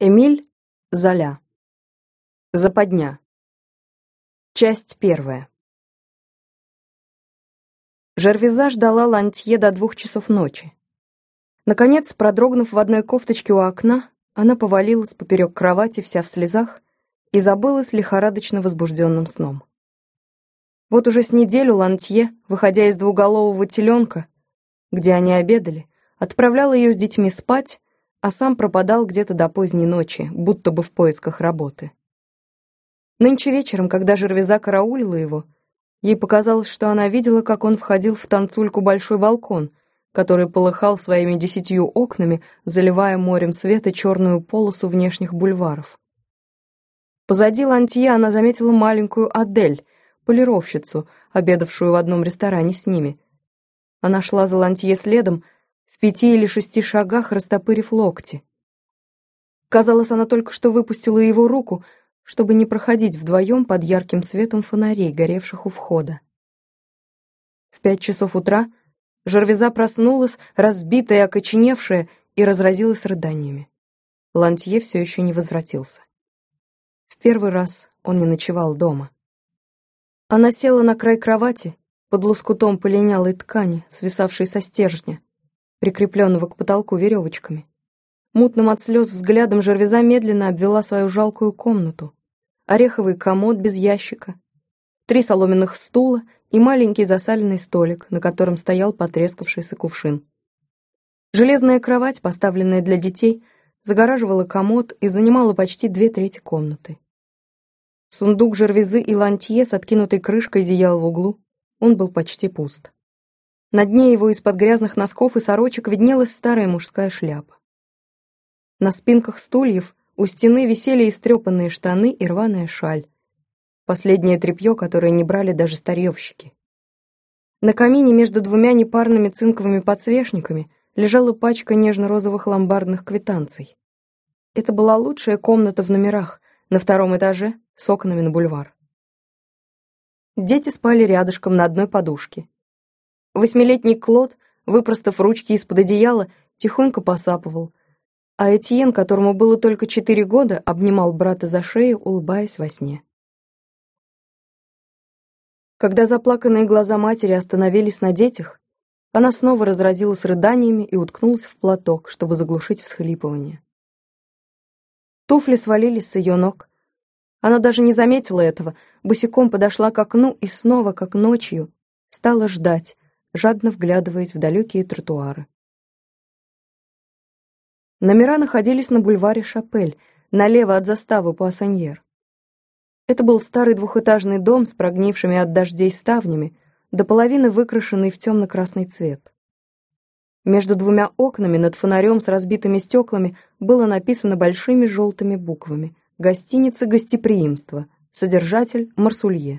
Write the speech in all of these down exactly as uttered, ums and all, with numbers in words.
Эмиль Золя. Западня. Часть первая. Жервиза ждала Лантье до двух часов ночи. Наконец, продрогнув в одной кофточке у окна, она повалилась поперек кровати, вся в слезах, и забылась лихорадочно возбужденным сном. Вот уже с неделю Лантье, выходя из двуголового теленка, где они обедали, отправлял ее с детьми спать, а сам пропадал где-то до поздней ночи, будто бы в поисках работы. Нынче вечером, когда Жервиза караулила его, ей показалось, что она видела, как он входил в танцульку большой балкон, который полыхал своими десятью окнами, заливая морем света черную полосу внешних бульваров. Позади Лантье она заметила маленькую Адель, полировщицу, обедавшую в одном ресторане с ними. Она шла за Лантье следом, в пяти или шести шагах растопырив локти. Казалось, она только что выпустила его руку, чтобы не проходить вдвоем под ярким светом фонарей, горевших у входа. В пять часов утра Жервиза проснулась, разбитая и окоченевшая, и разразилась рыданиями. Лантье все еще не возвратился. В первый раз он не ночевал дома. Она села на край кровати, под лоскутом полинялой ткани, свисавшей со стержня, прикрепленного к потолку веревочками. Мутным от слез взглядом Жервиза медленно обвела свою жалкую комнату. Ореховый комод без ящика, три соломенных стула и маленький засаленный столик, на котором стоял потрескавшийся кувшин. Железная кровать, поставленная для детей, загораживала комод и занимала почти две трети комнаты. Сундук Жервизы и Лантье с откинутой крышкой зиял в углу, он был почти пуст. На дне его из-под грязных носков и сорочек виднелась старая мужская шляпа. На спинках стульев у стены висели истрепанные штаны и рваная шаль. Последнее тряпье, которое не брали даже старьевщики. На камине между двумя непарными цинковыми подсвечниками лежала пачка нежно-розовых ломбардных квитанций. Это была лучшая комната в номерах, на втором этаже, с окнами на бульвар. Дети спали рядышком на одной подушке. Восьмилетний Клод, выпростав ручки из-под одеяла, тихонько посапывал, а Этьен, которому было только четыре года, обнимал брата за шею, улыбаясь во сне. Когда заплаканные глаза матери остановились на детях, она снова разразилась рыданиями и уткнулась в платок, чтобы заглушить всхлипывание. Туфли свалились с ее ног. Она даже не заметила этого, босиком подошла к окну и снова, как ночью, стала ждать, жадно вглядываясь в далекие тротуары. Номера находились на бульваре Шапель, налево от заставы Пуассаньер. Это был старый двухэтажный дом с прогнившими от дождей ставнями, до половины выкрашенный в темно-красный цвет. Между двумя окнами над фонарем с разбитыми стеклами было написано большими желтыми буквами «Гостиница гостеприимства», содержатель Марсулье.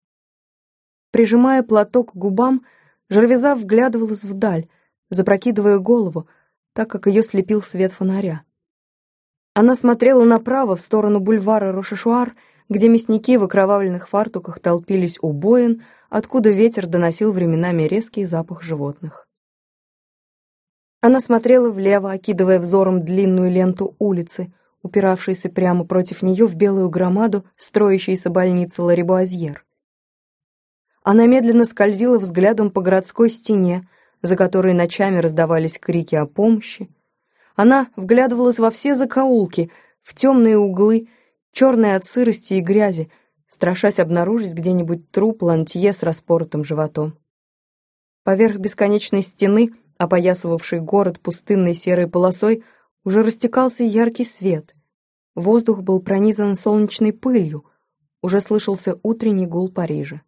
Прижимая платок к губам, Жервиза вглядывалась вдаль, запрокидывая голову, так как ее слепил свет фонаря. Она смотрела направо, в сторону бульвара Рошешуар, где мясники в окровавленных фартуках толпились у боен, откуда ветер доносил временами резкий запах животных. Она смотрела влево, окидывая взором длинную ленту улицы, упиравшейся прямо против нее в белую громаду строящейся больницы Ларибуазьер. Она медленно скользила взглядом по городской стене, за которой ночами раздавались крики о помощи. Она вглядывалась во все закоулки, в темные углы, черные от сырости и грязи, страшась обнаружить где-нибудь труп Лантье с распоротым животом. Поверх бесконечной стены, опоясывавшей город пустынной серой полосой, уже растекался яркий свет. Воздух был пронизан солнечной пылью, уже слышался утренний гул Парижа.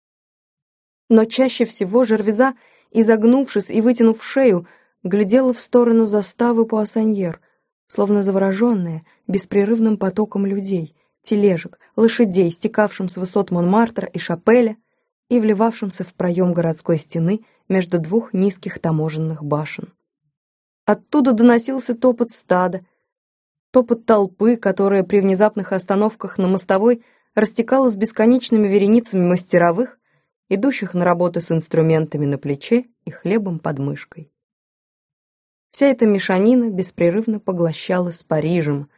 Но чаще всего Жервиза, изогнувшись и вытянув шею, глядела в сторону заставы Пуассаньер, словно завороженная беспрерывным потоком людей, тележек, лошадей, стекавшим с высот Монмартра и Шапеля и вливавшимся в проем городской стены между двух низких таможенных башен. Оттуда доносился топот стада, топот толпы, которая при внезапных остановках на мостовой растекалась бесконечными вереницами мастеровых, идущих на работу с инструментами на плече и хлебом под мышкой. Вся эта мешанина беспрерывно поглощалась Парижем,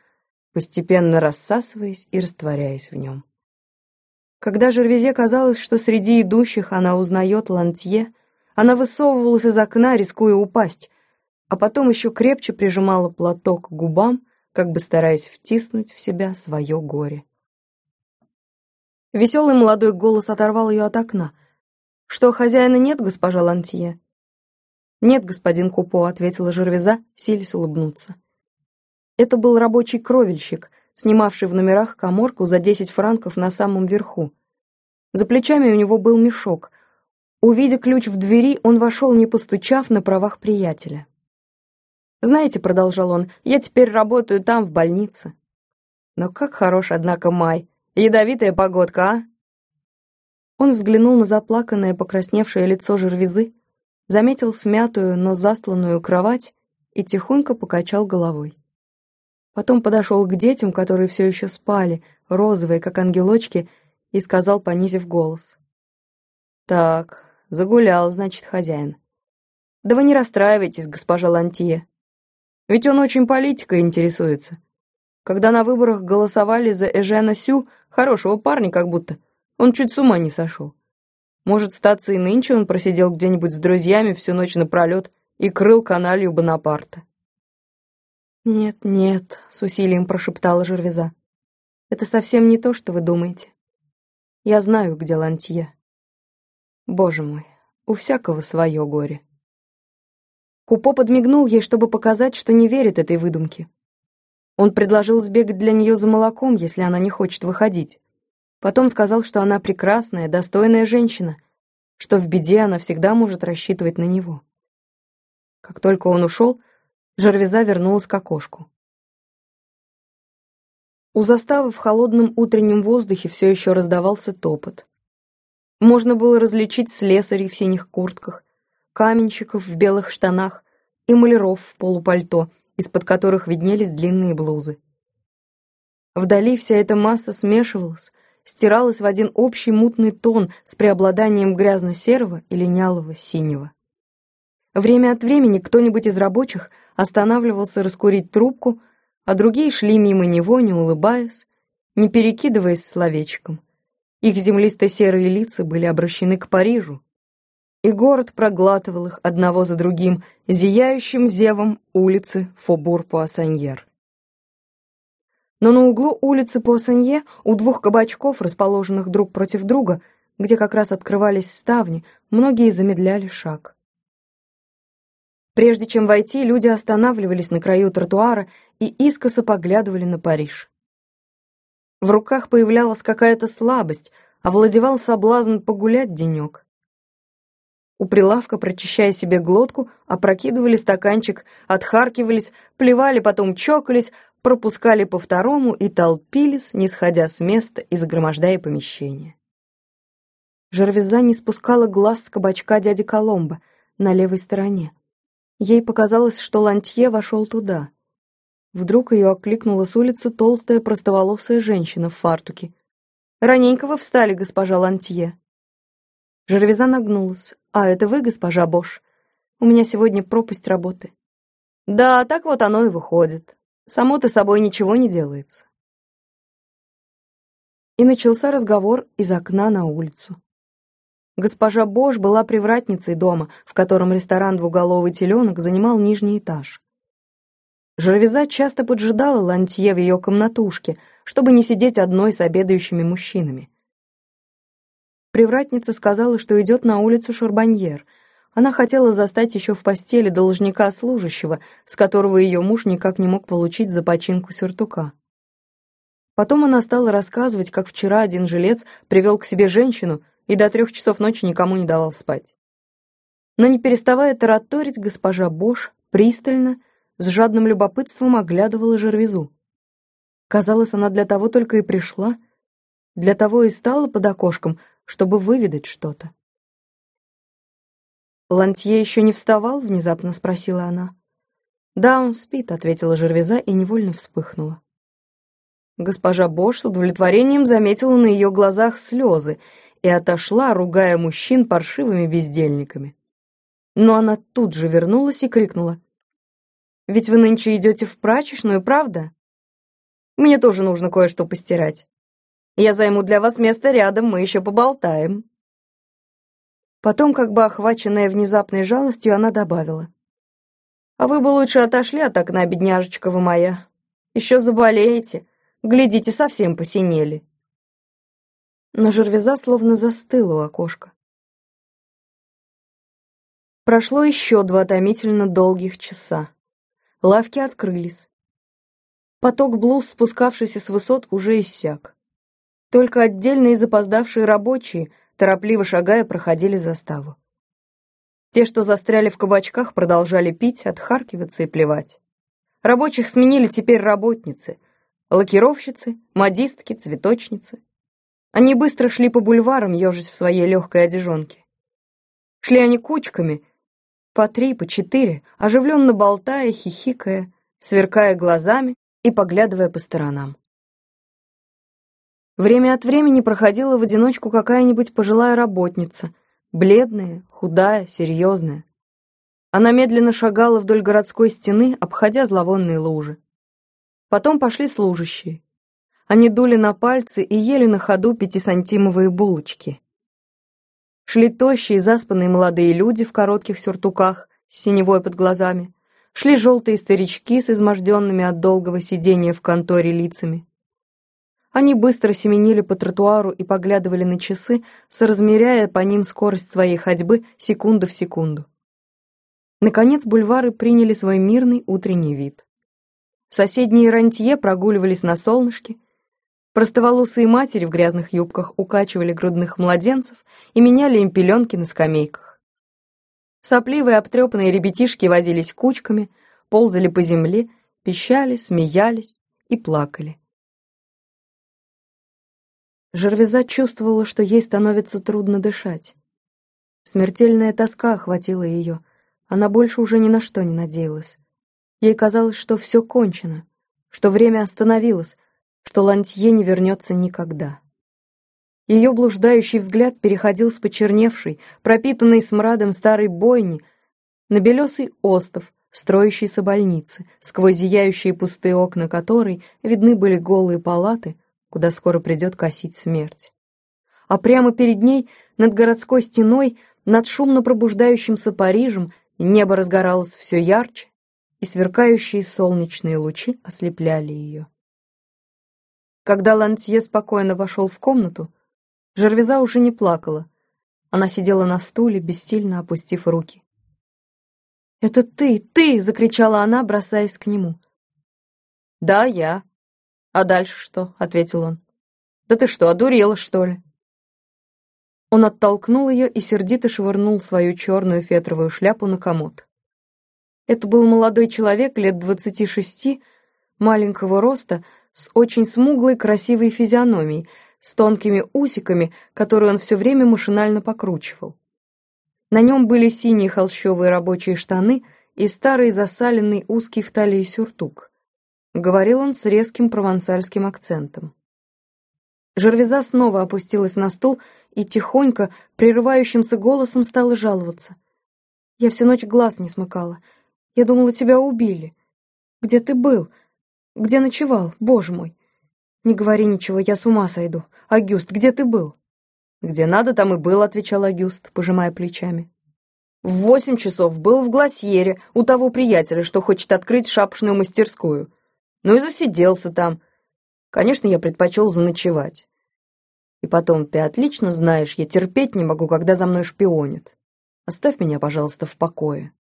постепенно рассасываясь и растворяясь в нем. Когда Жервезе казалось, что среди идущих она узнает Лантье, она высовывалась из окна, рискуя упасть, а потом еще крепче прижимала платок к губам, как бы стараясь втиснуть в себя свое горе. Веселый молодой голос оторвал ее от окна. «Что, хозяина нет, госпожа Лантье?» «Нет, господин Купо», — ответила Жервеза, силясь улыбнуться. Это был рабочий кровельщик, снимавший в номерах каморку за десять франков на самом верху. За плечами у него был мешок. Увидя ключ в двери, он вошел, не постучав, на правах приятеля. «Знаете», — продолжал он, — «я теперь работаю там, в больнице». «Но как хорош, однако, май. Ядовитая погодка, а?» Он взглянул на заплаканное, покрасневшее лицо Жервезы, заметил смятую, но застланную кровать и тихонько покачал головой. Потом подошел к детям, которые все еще спали, розовые, как ангелочки, и сказал, понизив голос. «Так, загулял, значит, хозяин. Да вы не расстраивайтесь, госпожа Лантье. Ведь он очень политикой интересуется. Когда на выборах голосовали за Эжена Сю, хорошего парня как будто, он чуть с ума не сошел. Может, статься и нынче он просидел где-нибудь с друзьями всю ночь напролет и крыл каналью Бонапарта». «Нет, нет», — с усилием прошептала Жервеза. «Это совсем не то, что вы думаете. Я знаю, где Лантье. Боже мой, у всякого свое горе». Купо подмигнул ей, чтобы показать, что не верит этой выдумке. Он предложил сбегать для нее за молоком, если она не хочет выходить. Потом сказал, что она прекрасная, достойная женщина, что в беде она всегда может рассчитывать на него. Как только он ушел, Жервеза вернулась к окошку. У заставы в холодном утреннем воздухе все еще раздавался топот. Можно было различить слесарей в синих куртках, каменщиков в белых штанах и маляров в полупальто, из-под которых виднелись длинные блузы. Вдали вся эта масса смешивалась, стиралась в один общий мутный тон с преобладанием грязно-серого и линялого синего. Время от времени кто-нибудь из рабочих останавливался раскурить трубку, а другие шли мимо него, не улыбаясь, не перекидываясь словечком. Их землисто-серые лица были обращены к Парижу, и город проглатывал их одного за другим, зияющим зевом улицы Фобур-Пуассаньер. Но на углу улицы Пуассанье, у двух кабачков, расположенных друг против друга, где как раз открывались ставни, многие замедляли шаг. Прежде чем войти, люди останавливались на краю тротуара и искоса поглядывали на Париж. В руках появлялась какая-то слабость, овладевал соблазн погулять денек. У прилавка, прочищая себе глотку, опрокидывали стаканчик, отхаркивались, плевали, потом чокались, пропускали по второму и толпились, не сходя с места и загромождая помещение. Жервеза не спускала глаз с кабачка дяди Коломбо на левой стороне. Ей показалось, что Лантье вошел туда. Вдруг ее окликнула с улицы толстая простоволосая женщина в фартуке. «Раненько вы встали, госпожа Лантье». Жервеза нагнулась. «А, это вы, госпожа Бош? У меня сегодня пропасть работы». «Да, так вот оно и выходит. Само-то собой ничего не делается». И начался разговор из окна на улицу. Госпожа Бош была привратницей дома, в котором ресторан «Двуголовый теленок» занимал нижний этаж. Жервеза часто поджидала Лантье в ее комнатушке, чтобы не сидеть одной с обедающими мужчинами. Привратница сказала, что идет на улицу Шарбаньер. Она хотела застать еще в постели должника-служащего, с которого ее муж никак не мог получить за починку сюртука. Потом она стала рассказывать, как вчера один жилец привел к себе женщину и до трех часов ночи никому не давал спать. Но не переставая тараторить, госпожа Бош пристально, с жадным любопытством оглядывала Жервезу. Казалось, она для того только и пришла, для того и стала под окошком, чтобы выведать что-то. «Лантье еще не вставал?» — внезапно спросила она. «Да, он спит», — ответила Жервеза и невольно вспыхнула. Госпожа Бош с удовлетворением заметила на ее глазах слезы и отошла, ругая мужчин паршивыми бездельниками. Но она тут же вернулась и крикнула: «Ведь вы нынче идете в прачечную, правда? Мне тоже нужно кое-что постирать. Я займу для вас место рядом, мы еще поболтаем». Потом, как бы охваченная внезапной жалостью, она добавила: «А вы бы лучше отошли от окна, бедняжечка вы моя. Еще заболеете. Глядите, совсем посинели». Но Жервеза словно застыла у окошка. Прошло еще два томительно долгих часа. Лавки открылись. Поток блуз, спускавшийся с высот, уже иссяк. Только отдельные запоздавшие рабочие, торопливо шагая, проходили заставу. Те, что застряли в кабачках, продолжали пить, отхаркиваться и плевать. Рабочих сменили теперь работницы, лакировщицы, модистки, цветочницы. Они быстро шли по бульварам, ежась в своей легкой одежонке. Шли они кучками, по три, по четыре, оживленно болтая, хихикая, сверкая глазами и поглядывая по сторонам. Время от времени проходила в одиночку какая-нибудь пожилая работница, бледная, худая, серьезная. Она медленно шагала вдоль городской стены, обходя зловонные лужи. Потом пошли служащие. Они дули на пальцы и ели на ходу пятисантимовые булочки. Шли тощие, заспанные молодые люди в коротких сюртуках с синевой под глазами. Шли желтые старички с изможденными от долгого сидения в конторе лицами. Они быстро семенили по тротуару и поглядывали на часы, соразмеряя по ним скорость своей ходьбы секунду в секунду. Наконец бульвары приняли свой мирный утренний вид. Соседние рантье прогуливались на солнышке, простоволосые матери в грязных юбках укачивали грудных младенцев и меняли им пеленки на скамейках. Сопливые обтрепанные ребятишки возились кучками, ползали по земле, пищали, смеялись и плакали. Жервеза чувствовала, что ей становится трудно дышать. Смертельная тоска охватила ее, она больше уже ни на что не надеялась. Ей казалось, что все кончено, что время остановилось, что Лантье не вернется никогда. Ее блуждающий взгляд переходил с почерневшей, пропитанной смрадом старой бойни на белесый остов строящейся больницы, сквозь зияющие пустые окна которой видны были голые палаты, куда скоро придет косить смерть. А прямо перед ней, над городской стеной, над шумно пробуждающимся Парижем, небо разгоралось все ярче, и сверкающие солнечные лучи ослепляли ее. Когда Лантье спокойно вошел в комнату, Жервеза уже не плакала. Она сидела на стуле, бессильно опустив руки. «Это ты, ты!» — закричала она, бросаясь к нему. «Да, я. А дальше что?» — ответил он. «Да ты что, одурела, что ли?» Он оттолкнул ее и сердито швырнул свою черную фетровую шляпу на комод. Это был молодой человек лет двадцати шести, маленького роста, с очень смуглой красивой физиономией, с тонкими усиками, которые он все время машинально покручивал. На нем были синие холщовые рабочие штаны и старый засаленный узкий в талии сюртук. Говорил он с резким провансальским акцентом. Жервеза снова опустилась на стул и тихонько, прерывающимся голосом стала жаловаться. «Я всю ночь глаз не смыкала. Я думала, тебя убили. Где ты был? Где ночевал, боже мой? Не говори ничего, я с ума сойду. Агюст, где ты был?» «Где надо, там и был», — отвечал Агюст, пожимая плечами. «В восемь часов был в Гласьере у того приятеля, что хочет открыть шапошную мастерскую. Ну и засиделся там. Конечно, я предпочел заночевать. И потом, ты отлично знаешь, я терпеть не могу, когда за мной шпионят. Оставь меня, пожалуйста, в покое».